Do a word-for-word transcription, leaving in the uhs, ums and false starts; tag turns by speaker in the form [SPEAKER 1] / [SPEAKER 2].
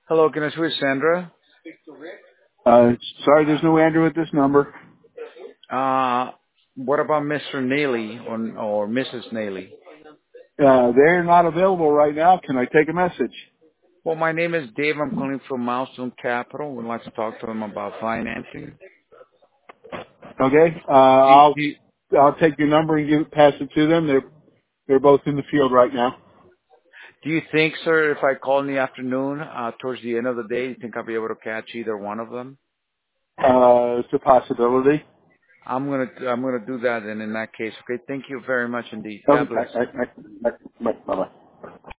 [SPEAKER 1] Hello, can I speak with Sandra?
[SPEAKER 2] Uh, sorry, there's no Andrew at this number.
[SPEAKER 1] Uh, what about Mister Neely or, or Missus Neely?
[SPEAKER 2] Uh, they're not available right now. Can I take a message?
[SPEAKER 1] Well, my name is Dave. I'm calling from Milestone Capital. We'd like to talk to them about financing.
[SPEAKER 2] Okay. Uh,
[SPEAKER 1] Do,
[SPEAKER 2] I'll
[SPEAKER 1] do,
[SPEAKER 2] I'll take your number and give pass it to them. They're they're both in the field right now.
[SPEAKER 1] do you think, sir, if I call in the afternoon, uh, towards the end of the day, you think I'll be able to catch either one of them?
[SPEAKER 2] Uh, it's a possibility.
[SPEAKER 1] I'm gonna, I'm gonna do that, and in that case, okay. Thank you very much indeed. God
[SPEAKER 2] Okay.
[SPEAKER 1] bless.
[SPEAKER 2] Bye bye.